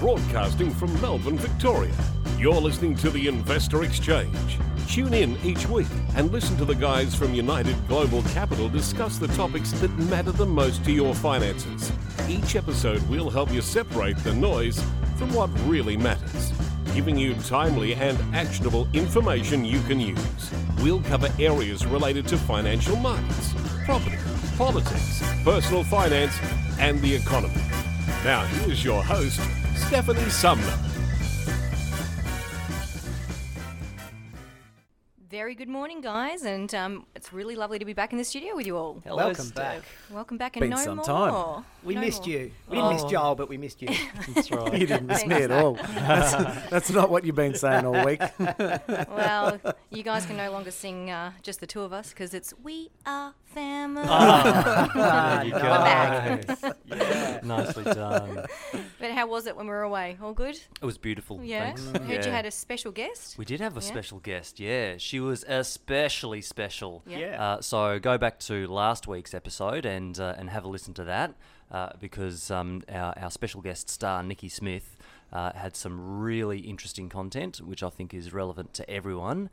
broadcasting from Melbourne, Victoria. You're listening to the Investor Exchange. Tune in each week and listen to the guys from United Global Capital discuss the topics that matter the most to your finances. Each episode will help you separate the noise from what really matters, giving you timely and actionable information you can use. We'll cover areas related to financial markets, property, politics, personal finance, and the economy. Now, here's your host, Stephanie Sumner. Very good morning, guys, and it's really lovely to be back in the studio with you all. Hello, Welcome Steph. back. Welcome back, and Been no some more. time. We No missed more. you. We didn't miss Joel, but we missed you. That's right. You didn't miss me Thanks. at all. That's not what you've been saying all week. Well, you guys can no longer sing just the two of us because it's We Are Family. There you go. back. Yeah. Nicely done. But how was it when we were away? All good? It was beautiful. Yeah. Thanks. Heard you had a special guest. We did have a Yeah. special guest, yeah. She was especially special. Yeah. So go back to last week's episode and have a listen to that because our special guest star, Nikki Smith, had some really interesting content, which I think is relevant to everyone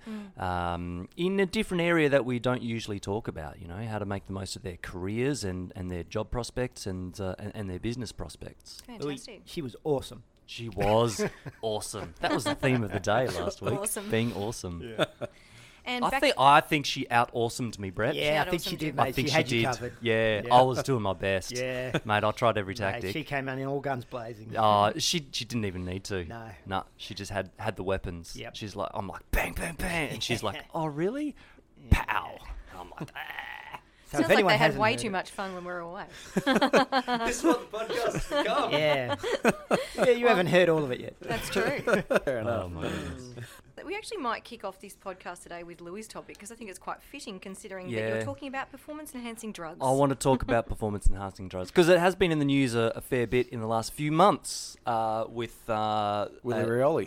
in a different area that we don't usually talk about, you know, how to make the most of their careers and their job prospects and their business prospects. Fantastic. She was awesome. She was awesome. That was the theme of the day last week. Awesome. Being awesome. And I think she out-awesomed me, Brett. Yeah, I think awesome she too. did, I mate. think She she had you did. covered. Yeah, Yeah. I was doing my best. Yeah. Mate, I tried every Mate, tactic. she came out in all guns blazing. She didn't even need to. No. She just had the weapons. Yep. She's like, I'm like, bang, bang, bang. And she's like, oh, really? Pow. And I'm like, ah. So Sounds if like anyone they had hasn't way heard too it- much fun when we were away. This is what the podcast has become. Yeah. Yeah, you haven't heard all of it yet. That's true. Fair enough. Oh, my goodness. We actually might kick off this podcast today with Louis' topic because I think it's quite fitting considering that Yeah. you're talking about performance-enhancing drugs. I want to talk about performance-enhancing drugs because it has been in the news a fair bit in the last few months with Willie Rioli.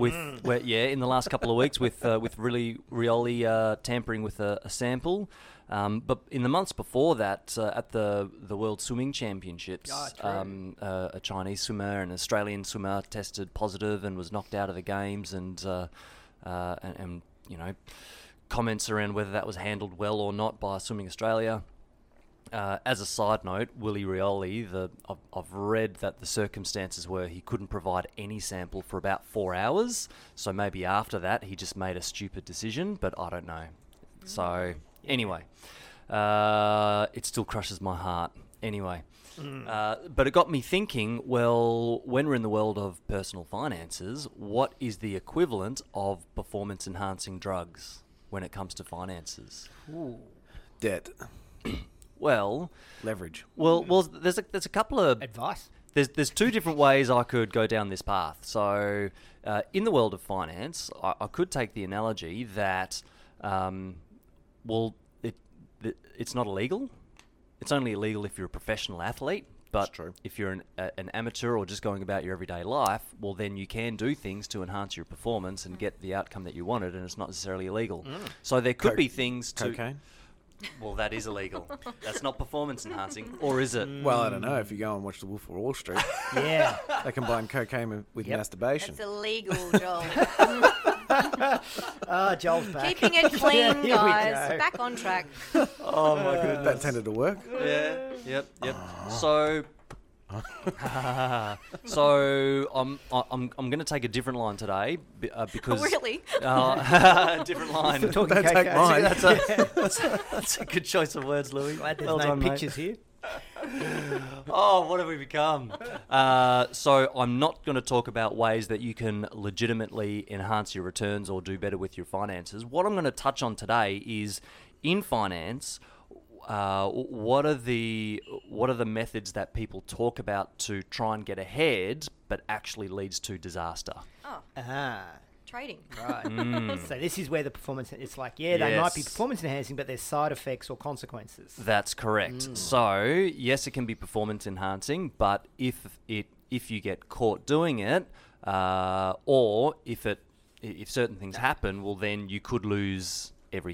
in the last couple of weeks with really Rioli tampering with a sample. But in the months before that, at the World Swimming Championships, a Chinese swimmer and an Australian swimmer tested positive and was knocked out of the games, and you know, comments around whether that was handled well or not by Swimming Australia. As a side note, Willie Rioli, I've read that the circumstances were he couldn't provide any sample for about 4 hours, so maybe after that he just made a stupid decision, but I don't know. So anyway, it still crushes my heart. Anyway, but it got me thinking, well, when we're in the world of personal finances, what is the equivalent of performance-enhancing drugs when it comes to finances? Debt. Well, Leverage. well, there's a couple of Advice? there's two different ways I could go down this path. So, in the world of finance, I could take the analogy that, it's not illegal. It's only illegal if you're a professional athlete. But true. if you're an amateur or just going about your everyday life, well, then you can do things to enhance your performance and get the outcome that you wanted, and it's not necessarily illegal. So there could be things to... Cocaine. Well, that is illegal. That's not performance enhancing, or is it? Well, I don't know. If you go and watch The Wolf of Wall Street, Yeah. they combine cocaine with Yep. masturbation. That's illegal, Joel. Joel's back. Keeping it clean, Here we guys. go. Back on track. Oh my goodness. That tended to work. Yeah. Yep. So, so I'm going to take a different line today because Really? different line. Still talking Don't take cocaine. mine. That's a good choice of words, Louis. Glad there's Well no done, mate. pictures here. Oh, what have we become? So I'm not going to talk about ways that you can legitimately enhance your returns or do better with your finances. What I'm going to touch on today is, in finance, what are the methods that people talk about to try and get ahead, but actually leads to disaster? Oh, trading. Right. So this is where the performance, it's like, they might be Yes. performance enhancing, but there's side effects or consequences. That's correct. So yes, it can be performance enhancing, but if you get caught doing it, or if certain things happen, well then you could lose everything.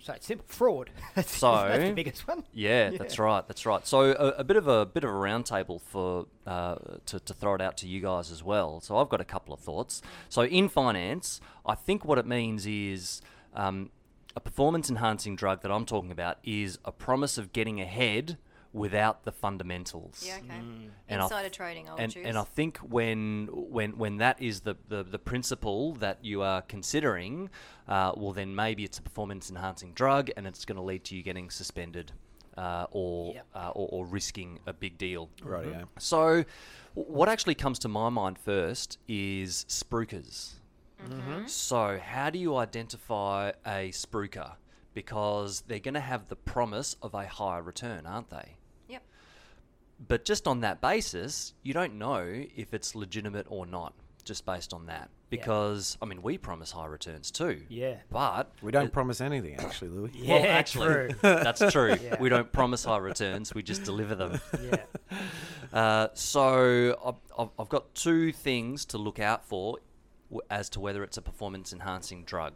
So it's simple fraud. That's the biggest one. Yeah, that's right. So a bit of a round table for to throw it out to you guys as well. So I've got a couple of thoughts. So in finance, I think what it means is a performance enhancing drug that I'm talking about is a promise of getting ahead without the fundamentals. Yeah, okay. And Insider trading, I would choose. And I think when that is the principle that you are considering, well then maybe it's a performance enhancing drug and it's going to lead to you getting suspended or risking a big deal. Rightio. So what actually comes to my mind first is spruikers. So how do you identify a spruiker? Because they're going to have the promise of a higher return, aren't they? Yep. But just on that basis, you don't know if it's legitimate or not, just based on that. Because, I mean, we promise high returns too. Yeah. But... We don't promise anything, actually, Louis. Yeah, well, actually, true. that's true. Yeah. We don't promise high returns, we just deliver them. Yeah. So I've got two things to look out for as to whether it's a performance-enhancing drug.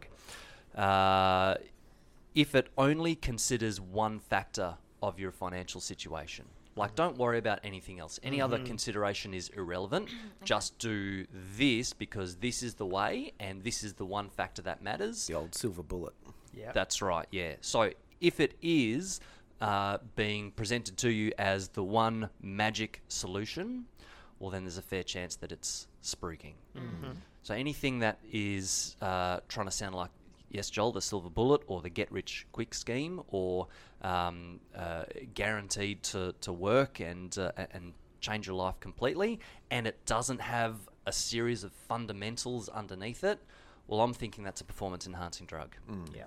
If it only considers one factor of your financial situation. Like, don't worry about anything else. Any other consideration is irrelevant. Just do this because this is the way and this is the one factor that matters. The old silver bullet. Yeah. That's right, yeah. So if it is being presented to you as the one magic solution, well, then there's a fair chance that it's spruiking. So anything that is trying to sound like, yes, Joel, the silver bullet or the get-rich-quick scheme or guaranteed to work and change your life completely, and it doesn't have a series of fundamentals underneath it, well, I'm thinking that's a performance-enhancing drug. Yeah.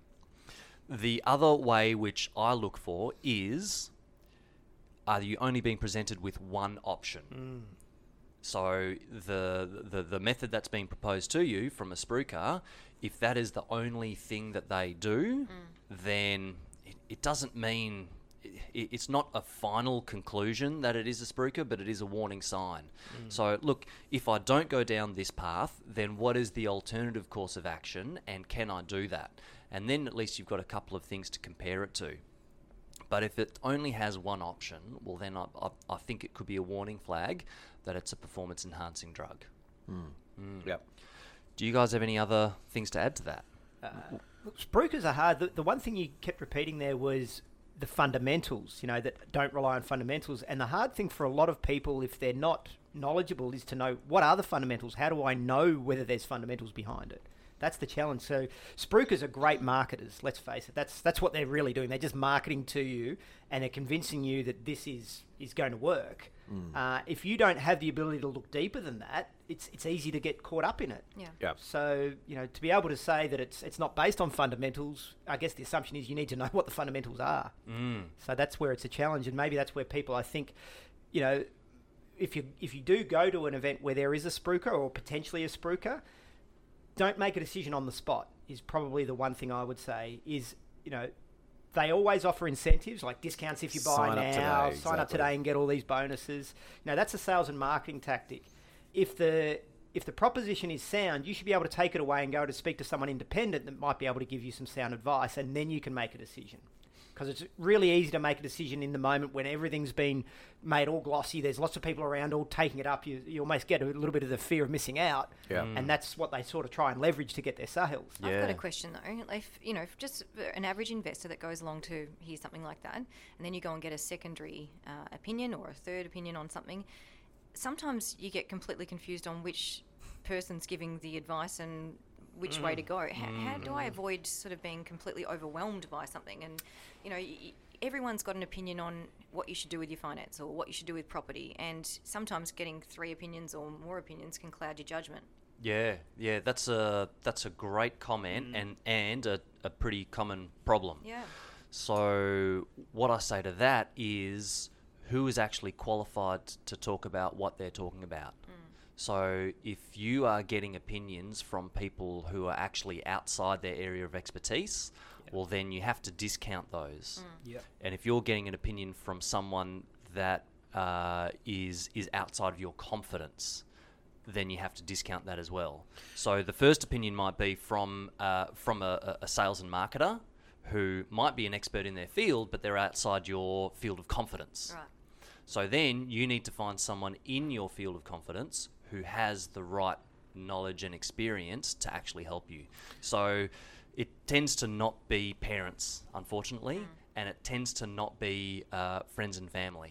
The other way which I look for is, are you only being presented with one option? So the method that's being proposed to you from a spruiker, if that is the only thing that they do, then it doesn't mean... It's not a final conclusion that it is a spruiker, but it is a warning sign. So, look, if I don't go down this path, then what is the alternative course of action, and can I do that? And then at least you've got a couple of things to compare it to. But if it only has one option, well, then I think it could be a warning flag that it's a performance-enhancing drug. Yep. Do you guys have any other things to add to that? Look, spruikers are hard. The one thing you kept repeating there was the fundamentals, that don't rely on fundamentals. And the hard thing for a lot of people, if they're not knowledgeable, is to know what are the fundamentals? How do I know whether there's fundamentals behind it? That's the challenge. So spruikers are great marketers, let's face it. That's what they're really doing. They're just marketing to you and they're convincing you that this is going to work. If you don't have the ability to look deeper than that, it's easy to get caught up in it. Yeah. Yep. So, to be able to say that it's not based on fundamentals, I guess the assumption is you need to know what the fundamentals are. So that's where it's a challenge, and maybe that's where people, I think, if you do go to an event where there is a spruiker or potentially a spruiker, don't make a decision on the spot is probably the one thing I would say is, they always offer incentives like discounts if you buy Sign up now, today, sign up exactly. today and get all these bonuses. That's a sales and marketing tactic. If the proposition is sound, you should be able to take it away and go to speak to someone independent that might be able to give you some sound advice, and then you can make a decision. Because it's really easy to make a decision in the moment when everything's been made all glossy. There's lots of people around all taking it up. You almost get a little bit of the fear of missing out. Yeah. And that's what they sort of try and leverage to get their sales. I've got a question though. If just an average investor that goes along to hear something like that, and then you go and get a secondary opinion or a third opinion on something, sometimes you get completely confused on which person's giving the advice and which way to go. How do I avoid sort of being completely overwhelmed by something? And, everyone's got an opinion on what you should do with your finance or what you should do with property. And sometimes getting 3 opinions or more opinions can cloud your judgment. Yeah, that's a great comment and a pretty common problem. Yeah. So what I say to that is, who is actually qualified to talk about what they're talking about? So if you are getting opinions from people who are actually outside their area of expertise, well, then you have to discount those. Yep. And if you're getting an opinion from someone that is outside of your confidence, then you have to discount that as well. So the first opinion might be from a sales and marketer who might be an expert in their field, but they're outside your field of confidence. Right. So then you need to find someone in your field of confidence who has the right knowledge and experience to actually help you. So it tends to not be parents, unfortunately, and it tends to not be friends and family.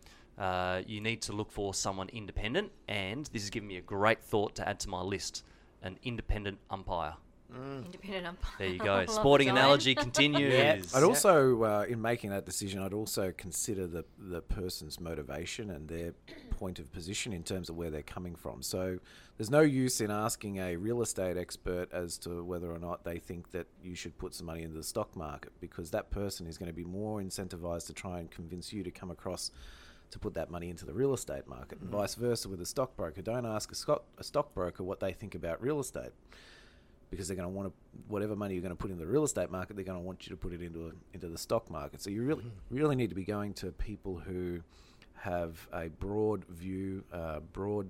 You need to look for someone independent, and this has given me a great thought to add to my list, an independent umpire. Independent umpire. There you I go. love Sporting the analogy continues. Yeah. I'd also, in making that decision, I'd also consider the person's motivation and their point of position in terms of where they're coming from. So there's no use in asking a real estate expert as to whether or not they think that you should put some money into the stock market, because that person is going to be more incentivized to try and convince you to come across to put that money into the real estate market, and vice versa with a stockbroker. Don't ask a stockbroker what they think about real estate, because they're going to want to, whatever money you're going to put in the real estate market, they're going to want you to put it into the stock market. So you really need to be going to people who have a broad view, broad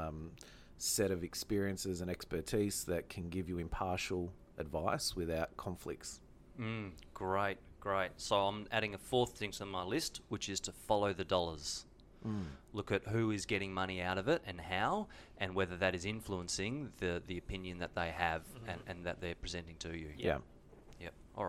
set of experiences and expertise that can give you impartial advice without conflicts. Great. So I'm adding a fourth thing to my list, which is to follow the dollars. Look at who is getting money out of it and how, and whether that is influencing the opinion that they have and that they're presenting to you. Yeah. Yep. All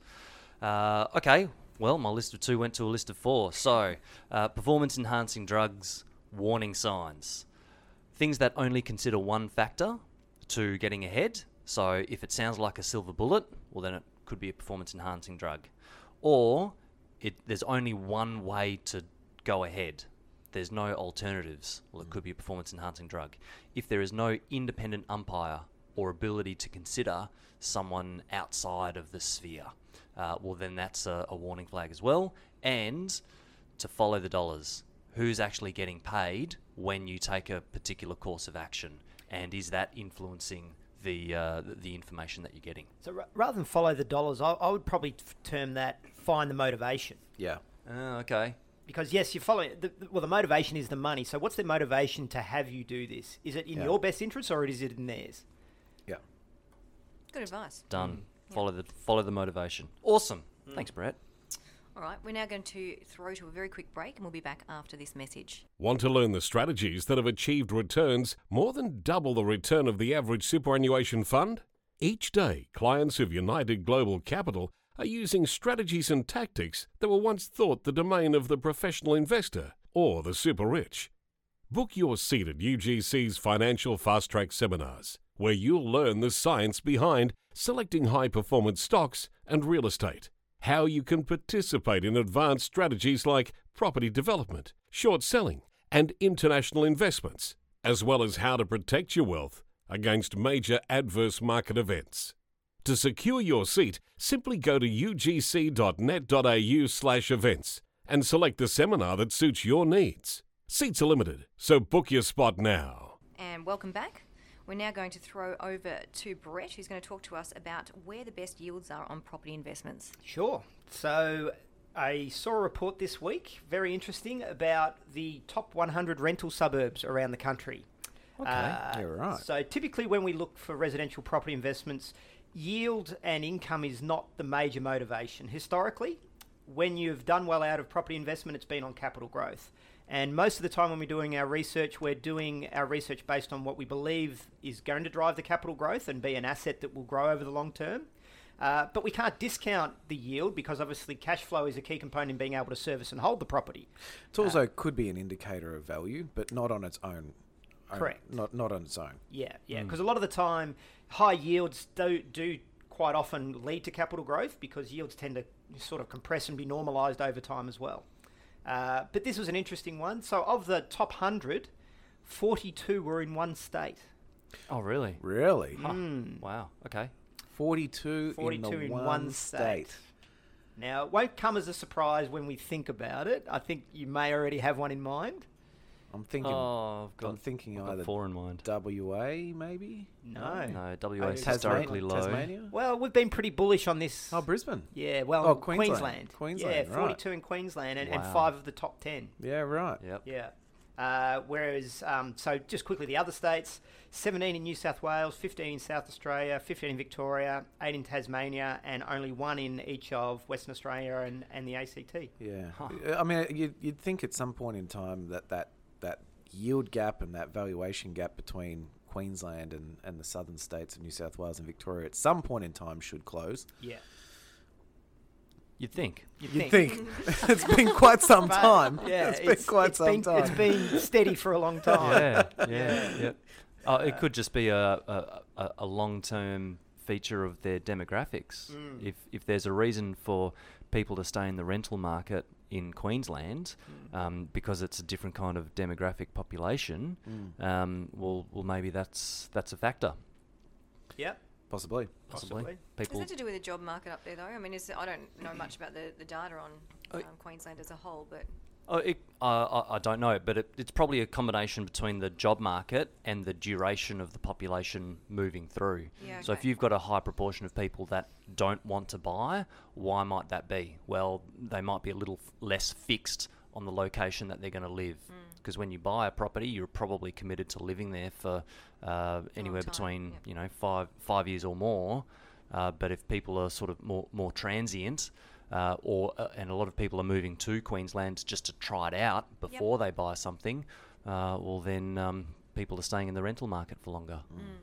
right. Okay. Well, my list of 2 went to a list of 4. So, performance-enhancing drugs, warning signs. Things that only consider one factor to getting ahead. So, if it sounds like a silver bullet, well, then it could be a performance-enhancing drug. Or there's only one way to go ahead. There's no alternatives. Well, it could be a performance-enhancing drug. If there is no independent umpire or ability to consider someone outside of the sphere, well, then that's a warning flag as well. And to follow the dollars. Who's actually getting paid when you take a particular course of action? And is that influencing the information that you're getting? So rather than follow the dollars, I would probably term that find the motivation. Yeah. Because Okay. yes, you're following. The motivation is the money. So what's their motivation to have you do this? Is it in your best interest or is it in theirs? Yeah. Good advice. Done. Follow the motivation. Awesome. Thanks, Brett. All right, we're now going to throw to a very quick break, and we'll be back after this message. Want to learn the strategies that have achieved returns more than double the return of the average superannuation fund? Each day, clients of United Global Capital are using strategies and tactics that were once thought the domain of the professional investor or the super rich. Book your seat at UGC's Financial Fast Track seminars, where you'll learn the science behind selecting high-performance stocks and real estate, how you can participate in advanced strategies like property development, short selling, and international investments, as well as how to protect your wealth against major adverse market events. To secure your seat, simply go to ugc.net.au/events and select the seminar that suits your needs. Seats are limited, so book your spot now. And welcome back. We're now going to throw over to Brett, who's going to talk to us about where the best yields are on property investments. Sure. So I saw a report this week, very interesting, about the top 100 rental suburbs around the country. Okay. Yeah, right. So typically when we look for residential property investments, yield and income is not the major motivation. Historically, when you've done well out of property investment, it's been on capital growth. And most of the time when we're doing our research, we're doing our research based on what we believe is going to drive the capital growth and be an asset that will grow over the long term. But we can't discount the yield because obviously cash flow is a key component in being able to service and hold the property. It also could be an indicator of value, but not on its own. Correct. Not on its own. Yeah. Because a lot of the time, high yields do quite often lead to capital growth because yields tend to sort of compress and be normalised over time as well. But this was an interesting one. So of the top 100, 42 were in one state. Oh, really? Really? Wow. Okay. 42 in one state. Now, it won't come as a surprise when we think about it. I think you may already have one in mind. I'm thinking. I've got either 4 in mind. WA maybe. No, WA is Tasmania? historically low. Tasmania. Well, we've been pretty bullish on this. Oh, Brisbane. Yeah, well, Oh, Queensland. Queensland, Yeah, right. 42 in Queensland and Wow. 5 of the top 10. Yeah, right. Yep. Yeah. Whereas, so just quickly, the other states, 17 in New South Wales, 15 in South Australia, 15 in Victoria, 8 in Tasmania, and only 1 in each of Western Australia and the ACT. Yeah. I mean, you'd think at some point in time that yield gap and that valuation gap between Queensland and the southern states of New South Wales and Victoria at some point in time should close. Yeah. You'd think. You'd think. It's been quite some time. Yeah, it's been quite some time. It's been steady for a long time. Yeah. It could just be a long-term feature of their demographics. If there's a reason for people to stay in the rental market in Queensland, because it's a different kind of demographic population, well, maybe that's a factor. Yep. Possibly. People. Is that to do with the job market up there, though? I mean, I don't know much about the data on Queensland as a whole, but... I don't know, but it's probably a combination between the job market and the duration of the population moving through. Yeah, So if okay. you've got a high proportion of people that don't want to buy, why might that be? Well, they might be a little less fixed on the location that they're going to live. Because when you buy a property, you're probably committed to living there for anywhere time, between 5 years or more. But if people are sort of more transient, and a lot of people are moving to Queensland just to try it out before they buy something, well then people are staying in the rental market for longer.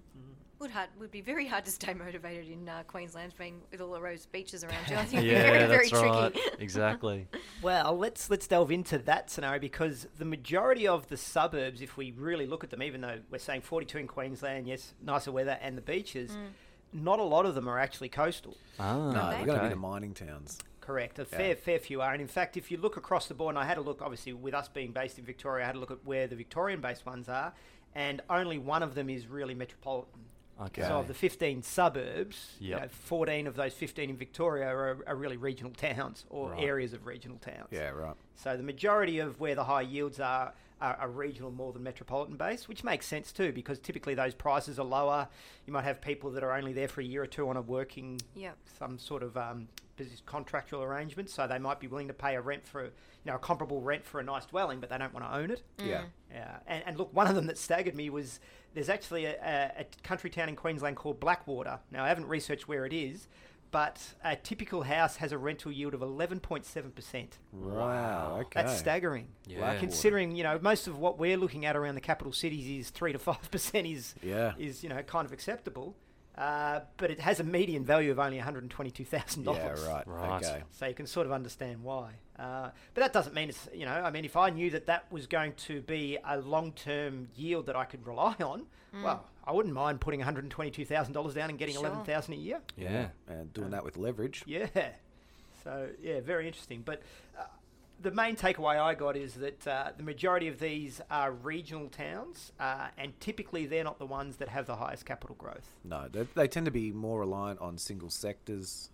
Would be very hard to stay motivated in Queensland, being with all those beaches around you. I think Yeah, very, very that's right. tricky. Exactly. Well, let's delve into that scenario, because the majority of the suburbs, if we really look at them, even though we're saying 42 in Queensland, yes, nicer weather and the beaches, not a lot of them are actually coastal. No, Okay. they're going to be the mining towns. Correct. A fair few are. And in fact, if you look across the board, and I had a look, obviously, with us being based in Victoria, I had a look at where the Victorian-based ones are, and only one of them is really metropolitan. Okay. So of the 15 suburbs, Yep. 14 of those 15 in Victoria are really regional towns or Right. areas of regional towns. Yeah, right. So the majority of where the high yields are regional more than metropolitan based, which makes sense too, because typically those prices are lower. You might have people that are only there for a year or two on a working, some sort of business contractual arrangement, so they might be willing to pay a rent for, a comparable rent for a nice dwelling, but they don't want to own it. Yeah. Yeah, and look, one of them that staggered me was there's actually a country town in Queensland called Blackwater. Now, I haven't researched where it is, but a typical house has a rental yield of 11.7%. Wow. Okay. That's staggering. Yeah. Considering, most of what we're looking at around the capital cities is 3 to 5% is kind of acceptable. But it has a median value of only $122,000. Yeah, right. Okay. So you can sort of understand why. But that doesn't mean it's, if I knew that was going to be a long-term yield that I could rely on, well, I wouldn't mind putting $122,000 down and getting Sure. $11,000 a year. Yeah. And doing that with leverage. Yeah. So, very interesting. But the main takeaway I got is that the majority of these are regional towns, and typically they're not the ones that have the highest capital growth. No, they tend to be more reliant on single sectors,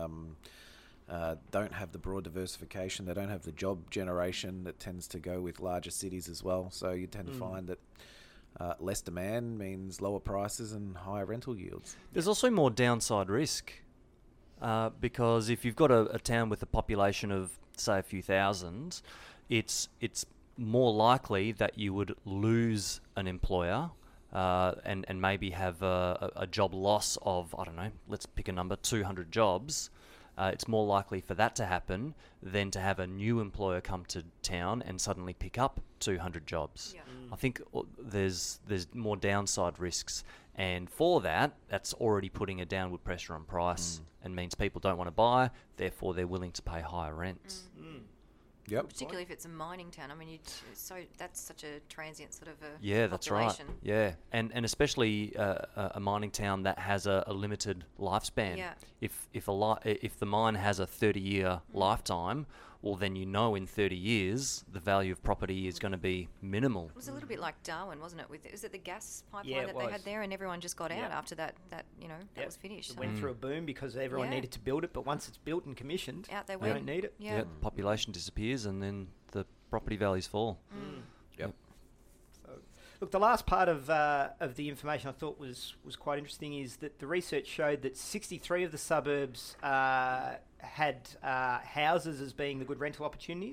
don't have the broad diversification, they don't have the job generation that tends to go with larger cities as well. So you tend to find that less demand means lower prices and higher rental yields. There's also more downside risk, because if you've got a town with a population of, say, a few thousand, it's more likely that you would lose an employer and maybe have a job loss of, I don't know, let's pick a number, 200 jobs. It's more likely for that to happen than to have a new employer come to town and suddenly pick up 200 jobs. Yeah. I think there's more downside risks, and for that's already putting a downward pressure on price and means people don't want to buy, therefore they're willing to pay higher rents. Yep. Particularly if it's a mining town. I mean, that's such a transient sort of a Yeah, that's right. population. Yeah, and especially a mining town that has a limited lifespan. Yeah. If the mine has a 30-year lifetime, well, then in 30 years the value of property is going to be minimal. It was a little bit like Darwin, wasn't it? Was it the gas pipeline Yeah, it that they was. had there, and everyone just got out Yeah. after that Yep. was finished. It So went through a boom because everyone Yeah. needed to build it, but once it's built and commissioned, out they they went. don't need it. Yeah. The population disappears and then the property values fall. Yep. So, look, the last part of the information I thought was quite interesting is that the research showed that 63 of the suburbs had houses as being the good rental opportunities,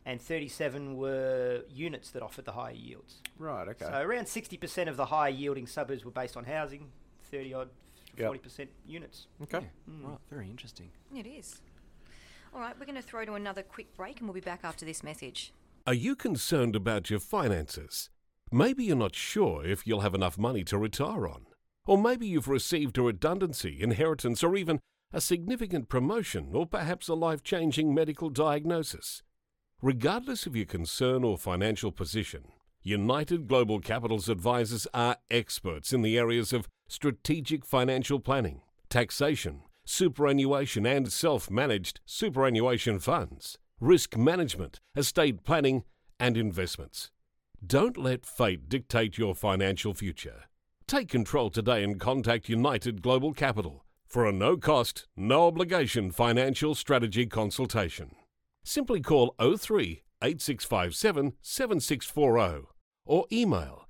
and 37 were units that offered the higher yields. Right, okay. So around 60% of the higher yielding suburbs were based on housing, 30-odd, 40% units. Okay. Right, very interesting. It is. All right, we're going to throw to another quick break and we'll be back after this message. Are you concerned about your finances? Maybe you're not sure if you'll have enough money to retire on. Or maybe you've received a redundancy, inheritance, or even a significant promotion, or perhaps a life-changing medical diagnosis. Regardless of your concern or financial position, United Global Capital's advisors are experts in the areas of strategic financial planning, taxation, superannuation and self-managed superannuation funds, risk management, estate planning and investments. Don't let fate dictate your financial future. Take control today and contact United Global Capital for a no-cost, no-obligation financial strategy consultation. Simply call 03 8657 7640 or email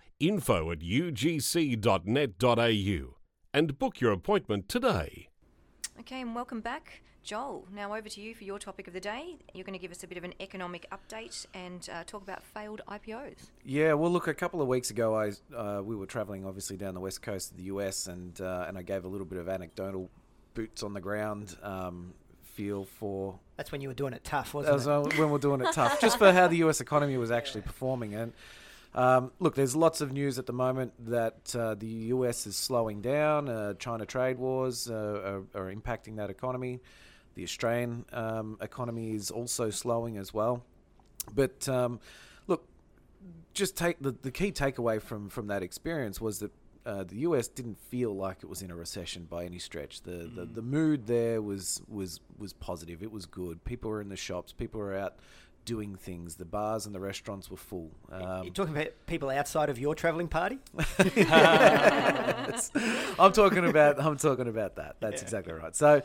info@ugc.net.au and book your appointment today. Okay, and welcome back. Joel, now over to you for your topic of the day. You're going to give us a bit of an economic update and talk about failed IPOs. Yeah, well, look, a couple of weeks ago, we were travelling obviously down the west coast of the US, and I gave a little bit of anecdotal boots on the ground feel for. That's when you were doing it tough, wasn't it? That was when we were doing it tough, just for how the US economy was actually performing. And look, there's lots of news at the moment that the US is slowing down. China trade wars are impacting that economy. The Australian economy is also slowing as well. But look, just take the key takeaway from that experience was that the US didn't feel like it was in a recession by any stretch. The mood there was positive. It was good. People were in the shops. People were out doing things. The bars and the restaurants were full. You're talking about people outside of your travelling party? I'm talking about that. That's exactly right. So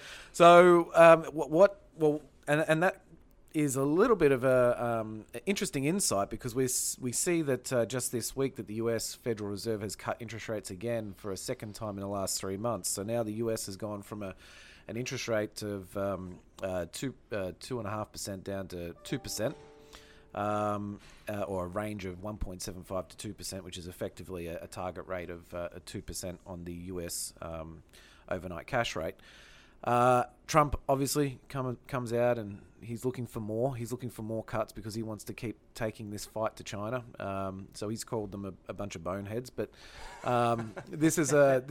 and that is a little bit of a interesting insight, because we see that just this week that the US Federal Reserve has cut interest rates again for a second time in the last 3 months. So now the US has gone from an interest rate of 2.5% down to 2%, or a range of 1.75 to 2%, which is effectively a target rate of 2% on the US overnight cash rate. Trump obviously comes out and he's looking for more. He's looking for more cuts because he wants to keep taking this fight to China. So he's called them a bunch of boneheads. But this is I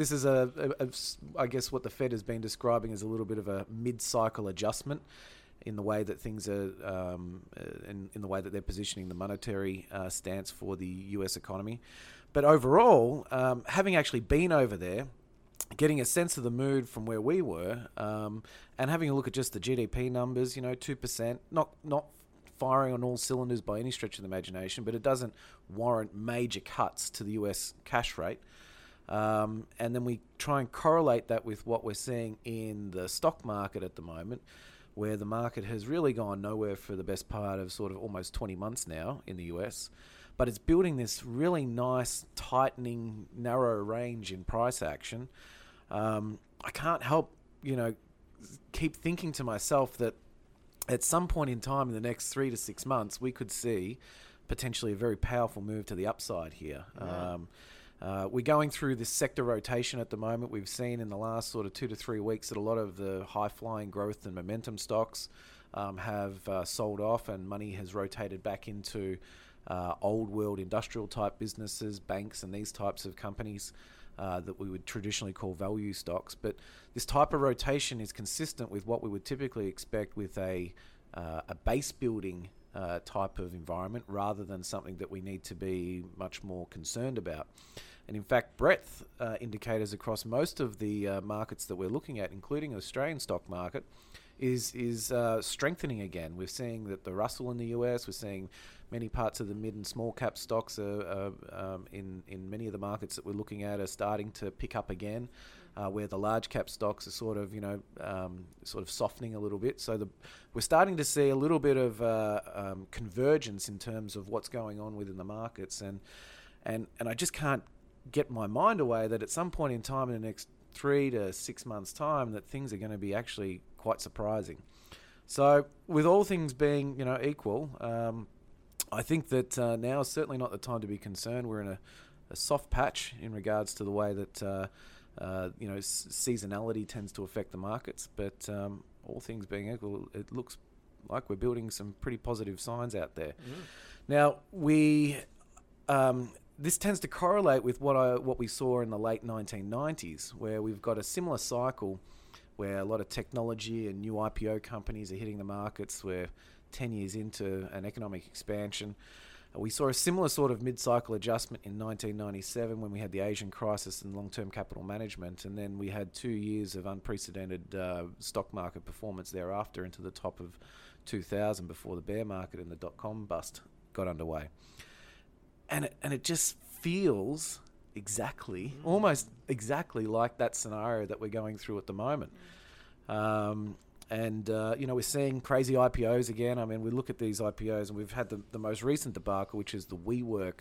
guess what the Fed has been describing as a little bit of a mid-cycle adjustment in the way that things are, in the way that they're positioning the monetary stance for the US economy. But overall, having actually been over there, getting a sense of the mood from where we were, and having a look at just the GDP numbers, 2%, not firing on all cylinders by any stretch of the imagination, but it doesn't warrant major cuts to the US cash rate. And then we try and correlate that with what we're seeing in the stock market at the moment, where the market has really gone nowhere for the best part of sort of almost 20 months now in the US. But it's building this really nice, tightening, narrow range in price action. I can't help, keep thinking to myself that at some point in time in the next 3 to 6 months, we could see potentially a very powerful move to the upside here. We're going through this sector rotation at the moment. We've seen in the last sort of 2 to 3 weeks that a lot of the high-flying growth and momentum stocks have sold off, and money has rotated back into old world industrial type businesses, banks and these types of companies that we would traditionally call value stocks. But this type of rotation is consistent with what we would typically expect with a base building type of environment, rather than something that we need to be much more concerned about. And in fact, breadth indicators across most of the markets that we're looking at, including the Australian stock market, is strengthening again. We're seeing that the Russell in the US, we're seeing many parts of the mid and small cap stocks in many of the markets that we're looking at are starting to pick up again, where the large cap stocks are sort of softening a little bit. So we're starting to see a little bit of convergence in terms of what's going on within the markets, and I just can't get my mind away that at some point in time in the next 3 to 6 months' time that things are going to be actually quite surprising. So with all things being, equal, I think that now is certainly not the time to be concerned. We're in a soft patch in regards to the way that seasonality tends to affect the markets. But all things being equal, it looks like we're building some pretty positive signs out there. Now this tends to correlate with what we saw in the late 1990s, where we've got a similar cycle where a lot of technology and new IPO companies are hitting the markets. We're 10 years into an economic expansion. We saw a similar sort of mid-cycle adjustment in 1997 when we had the Asian crisis and long-term capital management, and then we had 2 years of unprecedented stock market performance thereafter into the top of 2000 before the bear market and the dot-com bust got underway. And it just feels almost exactly like that scenario that we're going through at the moment. We're seeing crazy IPOs again. I mean, we look at these IPOs and we've had the most recent debacle, which is the WeWork,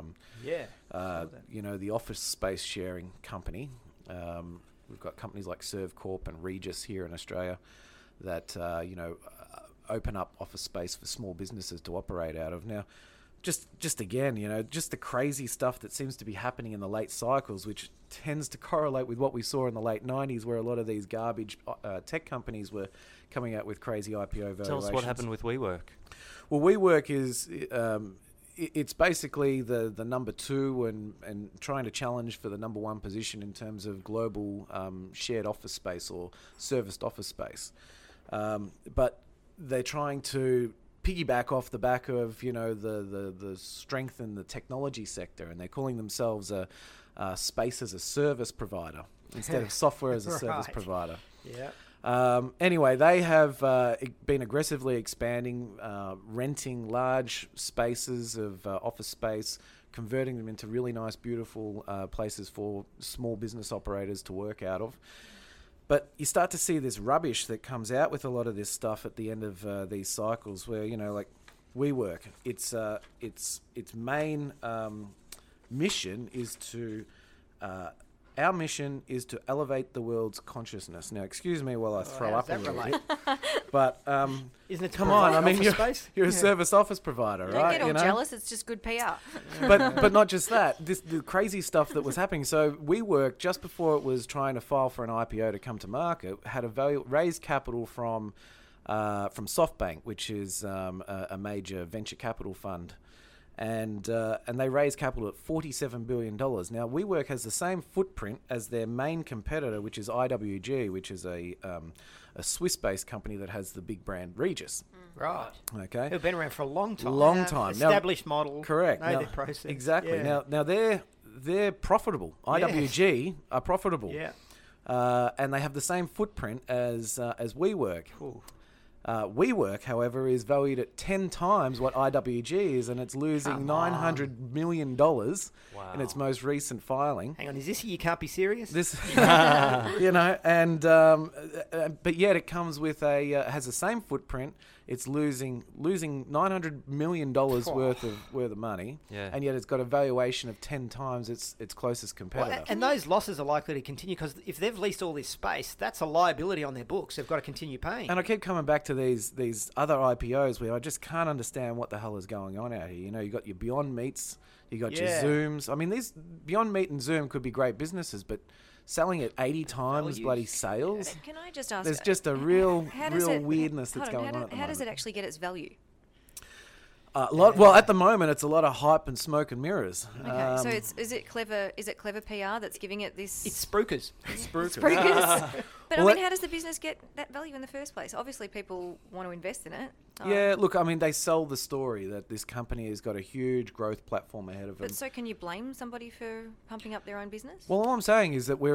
the office space sharing company. We've got companies like Servcorp and Regus here in Australia that, open up office space for small businesses to operate out of. Now, just again, just the crazy stuff that seems to be happening in the late cycles, which tends to correlate with what we saw in the late 90s, where a lot of these garbage tech companies were coming out with crazy IPO valuations. Tell us what happened with WeWork. Well, WeWork is it's basically the number two and trying to challenge for the number one position in terms of global shared office space or serviced office space. But they're trying to piggyback off the back of the strength in the technology sector, and they're calling themselves a space as a service provider instead of software as a service provider. Yeah. Anyway, they have been aggressively expanding, renting large spaces of office space, converting them into really nice, beautiful places for small business operators to work out of. But you start to see this rubbish that comes out with a lot of this stuff at the end of these cycles, where like WeWork, its main mission is to our mission is to elevate the world's consciousness. Now, excuse me while I throw up a little bit, but isn't it? Come on, I mean, you're a Yeah. service office provider, Don't right? get all jealous. It's just good PR. But not just that. The crazy stuff that was happening. So WeWork, just before it was trying to file for an IPO to come to market, had raised capital from SoftBank, which is a major venture capital fund. And they raised capital at $47 billion. Now, WeWork has the same footprint as their main competitor, which is IWG, which is a Swiss-based company that has the big brand Regus. Right. Okay. Who've been around for a long time. Long time. Established model. Correct. Know Now, their process. exactly. Yeah. Now they're profitable. IWG are profitable. Yeah. And they have the same footprint as WeWork. Cool. WeWork, however, is valued at 10 times what IWG is, and it's losing $900 million in its most recent filing. Hang on, is this You Can't Be Serious? This, and but yet it comes with has the same footprint. It's losing $900 million worth of money, and yet it's got a valuation of 10 times its closest competitor. Well, and those losses are likely to continue because if they've leased all this space, that's a liability on their books. They've got to continue paying. And I keep coming back to these other IPOs where I just can't understand what the hell is going on out here. You got your Beyond Meats, you got your Zooms. I mean, these Beyond Meat and Zoom could be great businesses, but selling at 80 times bloody sales. Can I just ask? There's just a real weirdness that's going on at the moment. How does it actually get its value? Well, at the moment, it's a lot of hype and smoke and mirrors. Okay, so is it clever PR that's giving it this? It's Spruikers. Spruikers. But Well, I mean, how does the business get that value in the first place? Obviously, people want to invest in it. Yeah, look, I mean, they sell the story that this company has got a huge growth platform ahead of them. But so can you blame somebody for pumping up their own business? Well, all I'm saying is that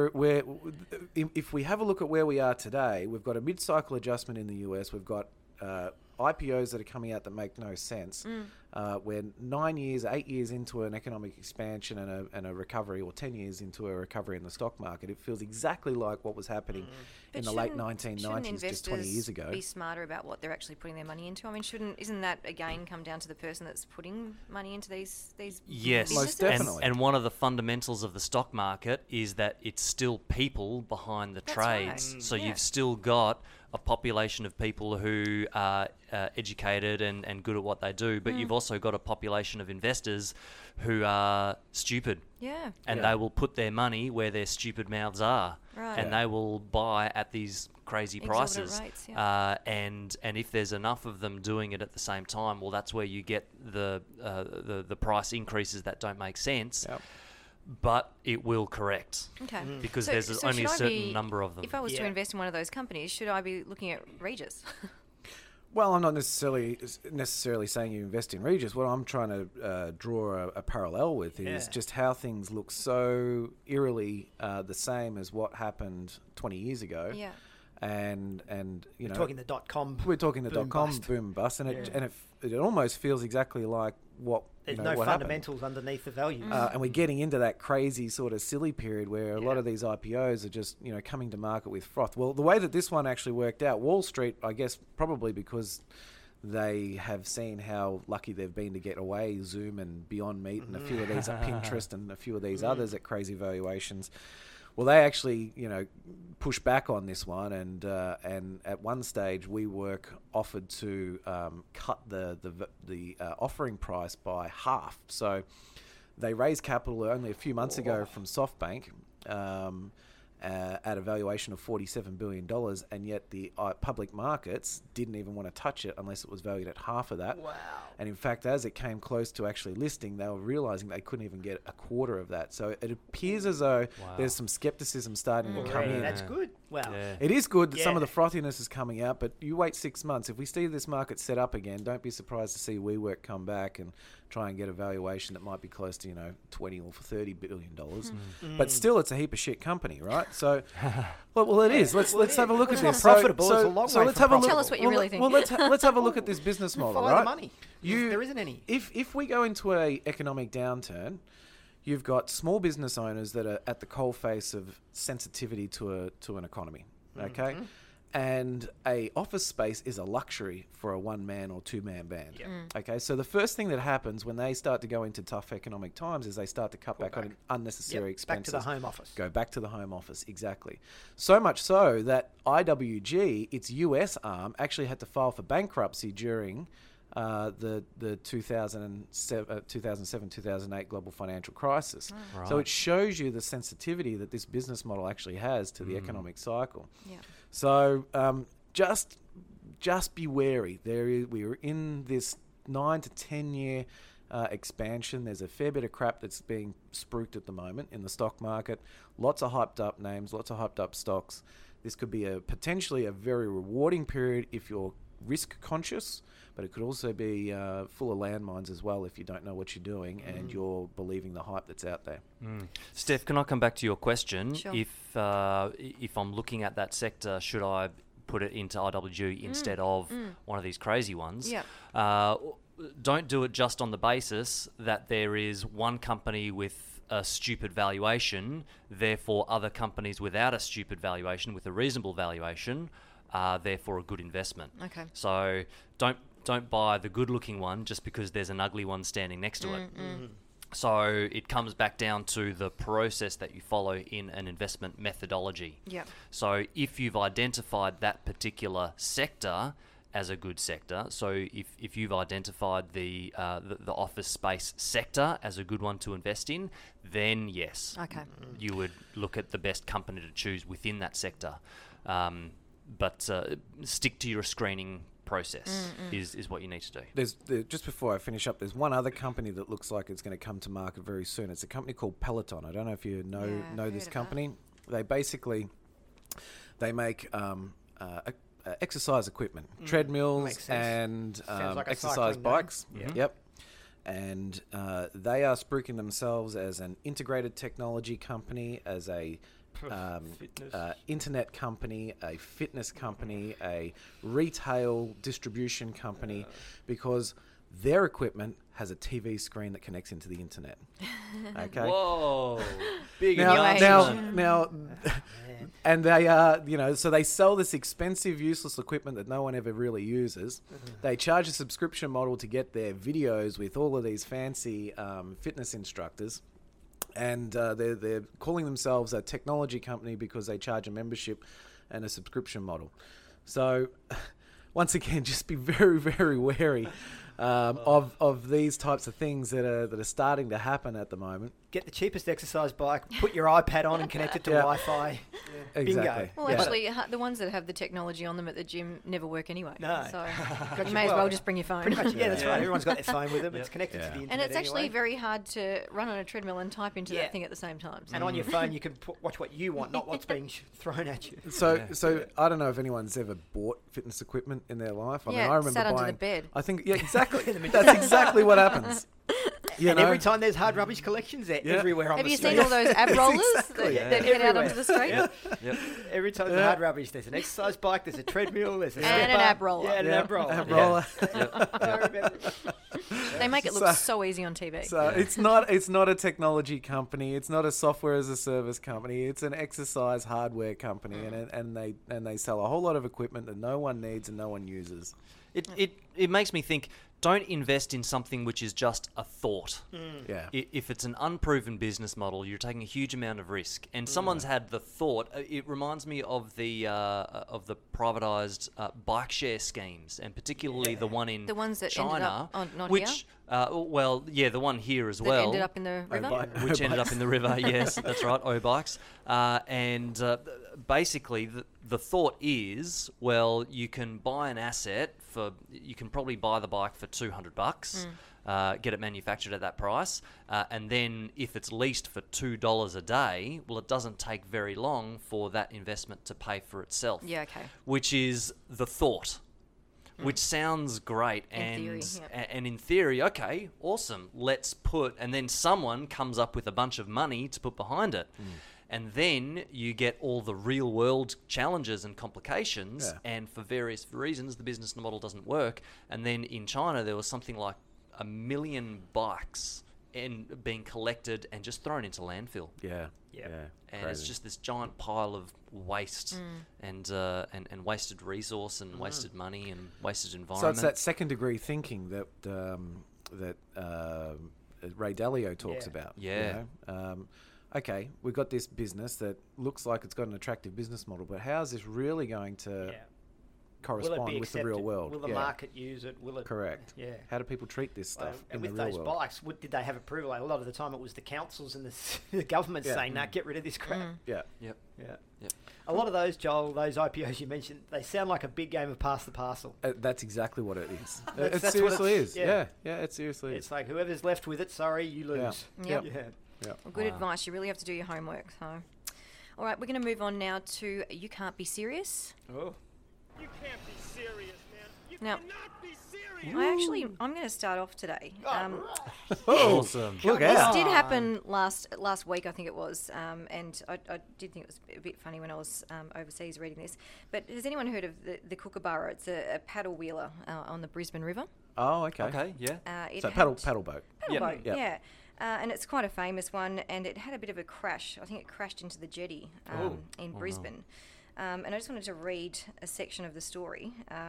if we have a look at where we are today, we've got a mid-cycle adjustment in the US. We've got IPOs that are coming out that make no sense. We're 8 years into an economic expansion and a recovery, or 10 years into a recovery in the stock market. It feels exactly like what was happening in the late 1990s, just 20 years ago. Be smarter about what they're actually putting their money into. I mean, isn't that again come down to the person that's putting money into these Yes, businesses? Most definitely. And one of the fundamentals of the stock market is that it's still people behind the trades. right. So Yeah. you've still got a population of people who are educated and good at what they do, but you've also got a population of investors who are stupid. Yeah. And they will put their money where their stupid mouths are. Right. And they will buy at these crazy Exorbitant prices. rates, yeah. And if there's enough of them doing it at the same time, well, that's where you get the price increases that don't make sense. Yep. But it will correct. Okay. Because So- there's so only a should I certain be- number of them. If I was to Yeah. invest in one of those companies, should I be looking at Regis? Well, I'm not necessarily saying you invest in Regis. What I'm trying to draw a parallel with is Yeah. just how things look so eerily the same as what happened 20 years ago. Yeah. And you know, Talking the .com. we're talking the boom .com bust. boom and bust, and Yeah. it almost feels exactly like what There's you know, no what happened. fundamentals underneath the values. And we're getting into that crazy sort of silly period where a lot Yeah. of these IPOs are just, you know, coming to market with froth. Well, the way that this one actually worked out, Wall Street, I guess probably because they have seen how lucky they've been to get away Zoom and Beyond Meat and a few of these at Pinterest and a few of these others at crazy valuations. Well, they actually, you know, push back on this one, and at one stage, WeWork offered to cut the offering price by half. So they raised capital only a few months ago from SoftBank at a valuation of $47 billion, and yet the public markets didn't even want to touch it unless it was valued at half of that. Wow. And in fact, as it came close to actually listing, they were realizing they couldn't even get a quarter of that. So it appears as though there's some skepticism starting to come Already, in. that's good. Wow. Yeah. It is good that some of Yeah. the frothiness is coming out, but you wait 6 months. If we see this market set up again, don't be surprised to see WeWork come back and try and get a valuation that might be close to, you know, $20 or $30 billion. But still, it's a heap of shit company, right? So, well, it is. Let's have a look It's at not this. profitable, it's a long way let's from have a look. profitable. Tell us what you really think. Well, let's have a look at this business model, Follow right? the money. There isn't any. If we go into a economic downturn, you've got small business owners that are at the coalface of sensitivity to an economy, okay? And a office space is a luxury for a one-man or two-man band. Okay, so the first thing that happens when they start to go into tough economic times is they start to cut back on unnecessary Yep, back expenses. to the home office. Go back to the home office, exactly. So much so that IWG, its US arm, actually had to file for bankruptcy during the 2007-2008 global financial crisis. So it shows you the sensitivity that this business model actually has to the economic cycle. Yeah. So just be wary. We're in this 9 to 10 year expansion. There's a fair bit of crap that's being spruiked at the moment in the stock market. Lots of hyped up names, lots of hyped up stocks. This could be potentially a very rewarding period if you're risk conscious, but it could also be full of landmines as well if you don't know what you're doing and you're believing the hype that's out there. Steph, can I come back to your question? Sure. If I'm looking at that sector, should I put it into IWG instead of one of these crazy ones? Yeah. Don't do it just on the basis that there is one company with a stupid valuation, therefore other companies without a stupid valuation, with a reasonable valuation, are therefore a good investment. Okay. So don't buy the good-looking one just because there's an ugly one standing next to it. So it comes back down to the process that you follow in an investment methodology. Yeah. So if you've identified that particular sector as a good sector, so if you've identified the office space sector as a good one to invest in, then yes, Okay. you would look at the best company to choose within that sector. But stick to your screening process is what you need to do. Just before I finish up, there's one other company that looks like it's going to come to market very soon. It's a company called Peloton. I don't know if you know I've this heard of company. They basically make exercise equipment, treadmills Makes sense. and Sounds like a exercise cycling name. bikes. Yeah. Yep. And they are spruiking themselves as an integrated technology company, as a Fitness. internet company, a fitness company, a retail distribution company, because their equipment has a TV screen that connects into the internet. Okay. Whoa! Big New age. Now, and they are, so they sell this expensive, useless equipment that no one ever really uses. They charge a subscription model to get their videos with all of these fancy fitness instructors. And they're calling themselves a technology company because they charge a membership and a subscription model. So, once again, just be very, very wary of these types of things that are starting to happen at the moment. Get the cheapest exercise bike, put your iPad on and connect it to Wi-Fi. Exactly. Bingo. Well, actually, the ones that have the technology on them at the gym never work anyway. No. So you may as well just bring your phone. Pretty much, that's right. Everyone's got their phone with them. It's connected to the internet And it's actually anyway. very hard to run on a treadmill and type into that thing at the same time. So. And on your phone, you can watch what you want, not what's being thrown at you. So I don't know if anyone's ever bought fitness equipment in their life. I mean, I remember sat buying. under the bed. I think, exactly. That's exactly what happens. And every time there's hard rubbish collections, they're everywhere on Have the you street. seen all those ab rollers Exactly, that head out onto the street? Yep. Every time there's hard rubbish, there's an exercise bike, there's a treadmill, there's a And an stepper. ab roller. Yeah, and an ab roller. Ab roller. I remember. They make it look so easy on TV. So it's not a technology company. It's not a software as a service company. It's an exercise hardware company, and they sell a whole lot of equipment that no one needs and no one uses. It makes me think, don't invest in something which is just a thought. Yeah. If it's an unproven business model, you're taking a huge amount of risk. And someone's had the thought. It reminds me of the privatized bike share schemes, and particularly the one in The ones that China, ended up not which the one here as that well. ended up in the river. Which ended up in the river, yes, that's right, O-bikes. Basically, the thought is, well, you can buy an asset you can probably buy the bike for $200, get it manufactured at that price, and then if it's leased for $2 a day, well, it doesn't take very long for that investment to pay for itself. Yeah, okay. Which is the thought. Which sounds great, In theory, and in theory, okay, awesome. Let's and then someone comes up with a bunch of money to put behind it, and then you get all the real world challenges and complications, and for various reasons, the business model doesn't work. And then in China, there was something like 1 million bikes being collected and just thrown into landfill. Yeah. And Crazy. it's just this giant pile of waste and wasted resource and wasted money and wasted environment. So it's that second degree thinking that Ray Dalio talks about. Yeah. You know? Okay, we've got this business that looks like it's got an attractive business model, but how is this really going to correspond Will it be with the accepted? real world? Will the market use it? Will it? Correct. Yeah. How do people treat this stuff in and the with real those world? bikes, did they have approval? Like, a lot of the time, it was the councils and the government saying, "No, get rid of this crap." Yeah. Yep. Yeah. A lot of those, Joel, those IPOs you mentioned, they sound like a big game of pass the parcel. That's exactly what it is. That's It what seriously it's- is. yeah. Yeah, it seriously is. It's like whoever's left with it, sorry, you lose. Yep. Yeah. Well, good advice. You really have to do your homework. So, all right, we're going to move on now to You Can't Be Serious. Oh. You can't be serious, man. You Now- cannot be serious. I'm going to start off today. Awesome. Look This out. did happen last week, I think it was, and I did think it was a bit funny when I was overseas reading this. But has anyone heard of the Kookaburra? It's a paddle wheeler on the Brisbane River. Oh, okay. Okay, yeah. So Had- paddle boat. Paddle Yep. boat, Yep. yeah. And it's quite a famous one, and it had a bit of a crash. I think it crashed into the jetty in Brisbane. And I just wanted to read a section of the story.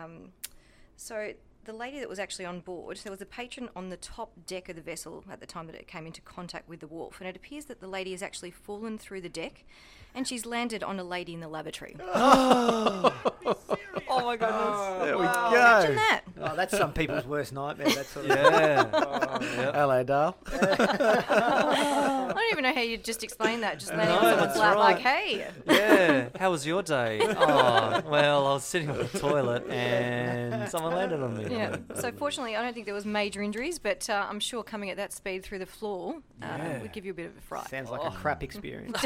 So the lady that was actually on board, there was a patron on the top deck of the vessel at the time that it came into contact with the wharf, and it appears that the lady has actually fallen through the deck, and she's landed on a lady in the lavatory. Oh my goodness. There we Imagine go. that. Oh, that's some people's worst nightmare. That sort of Yeah. Hello, Dale. I don't even know how you'd just explain that. Just landing on someone's that's lap, right. like, hey. Yeah. How was your day? Oh, well, I was sitting on the toilet and someone landed on me. Yeah. So fortunately, I don't think there was major injuries, but I'm sure coming at that speed through the floor would give you a bit of a fright. sounds like a crap experience.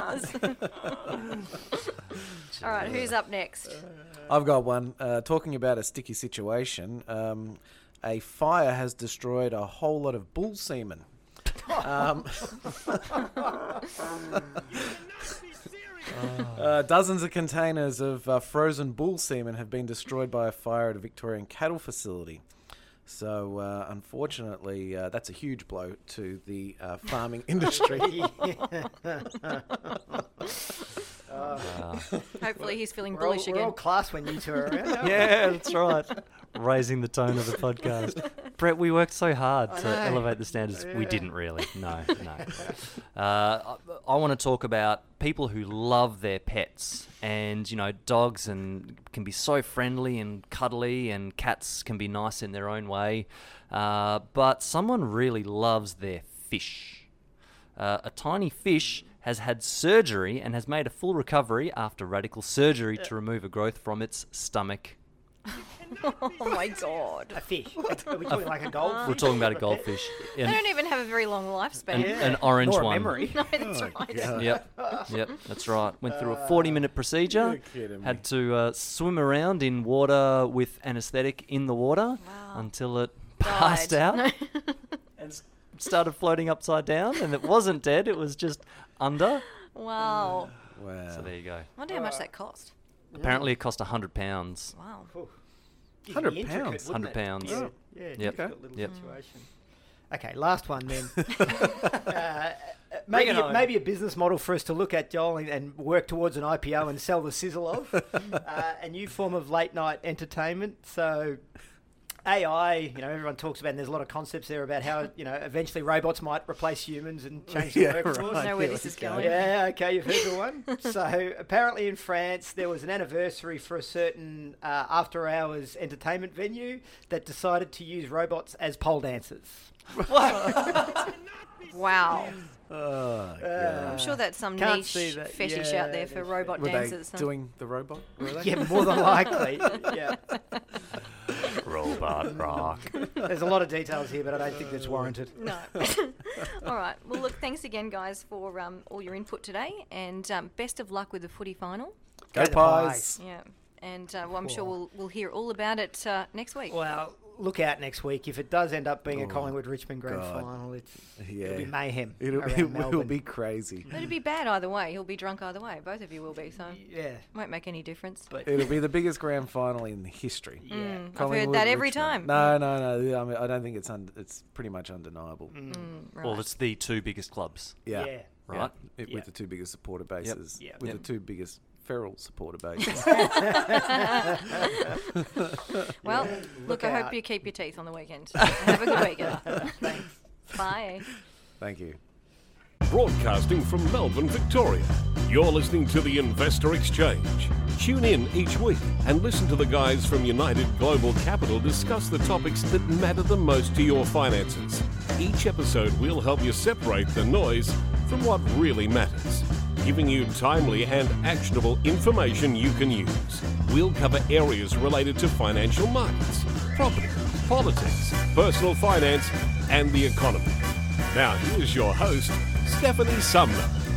All right, who's up next? I've got one. Talking about a sticky situation, a fire has destroyed a whole lot of bull semen. Dozens of containers of frozen bull semen have been destroyed by a fire at a Victorian cattle facility. So, unfortunately, that's a huge blow to the farming industry. Hopefully he's feeling We're all, bullish we're all again. class when you two are around. aren't we? Yeah, that's right. Raising the tone of the podcast. Brett, we worked so hard to know. elevate the standards. We didn't really. No. I want to talk about people who love their pets. And, dogs can be so friendly and cuddly, and cats can be nice in their own way. But someone really loves their fish. A tiny fish has had surgery and has made a full recovery after radical surgery to remove a growth from its stomach. Oh my God. A fish. Are we talking like a goldfish? We're talking about a goldfish. They don't even have a very long lifespan. An orange Nor a one. memory. No, that's right. Yep, that's right. Went through a 40-minute procedure. kidding me. Had to swim around in water with anaesthetic in the water Wow. until it passed Died. out No. and started floating upside down. And it wasn't dead; it was just under. Wow. Wow. So there you go. I wonder how much that cost. Apparently, it cost £100. Wow. It'd be 100 intricate, pounds. wouldn't it? £100. Yeah, yeah, Yep. difficult little Yep. situation. Okay, last one then. Bring it home. Maybe a business model for us to look at, Joel, and work towards an IPO and sell the sizzle of. A new form of late night entertainment. So AI, everyone talks about, and there's a lot of concepts there about how, eventually robots might replace humans and change the Yeah, workforce. right. I know where Yeah, this is okay. going. Yeah, okay, you've heard the one. So apparently in France, there was an anniversary for a certain after-hours entertainment venue that decided to use robots as pole dancers. Wow. Oh, I'm sure that's some Can't niche see that. fetish Yeah, out there for that's- robot Were dancers. they doing the robot? Were they? Yeah, more than likely. Yeah. Robot rock. There's a lot of details here, but I don't think that's warranted. No. All right. Well, look, thanks again, guys, for all your input today, and best of luck with the footy final. Go the Pies. Yeah. And I'm sure we'll hear all about it next week. Well, look out next week. If it does end up being a Collingwood-Richmond grand God. final, Yeah. it'll be mayhem. It'll around Melbourne. be crazy. But it'd be bad either way. He'll be drunk either way. Both of you will be, so Yeah. won't make any difference. But It'll be the biggest grand final in history. yeah. I've heard Collingwood, that every Richmond. time. No. I mean, I don't think it's pretty much undeniable. Right. Well, it's the two biggest clubs. Yeah. Yeah. Right. With Yeah. the two biggest supporter bases. Yep. With Yep. the two biggest feral supporter bases. Well, look, I out. hope you keep your teeth on the weekend. Have a good weekend. Thanks. Bye. Thank you. Broadcasting from Melbourne, Victoria. You're listening to the Investor Exchange. Tune in each week and listen to the guys from United Global Capital discuss the topics that matter the most to your finances. Each episode will help you separate the noise from what really matters, giving you timely and actionable information you can use. We'll cover areas related to financial markets, property, politics, personal finance, and the economy. Now, here's your host, Stephanie Sumner.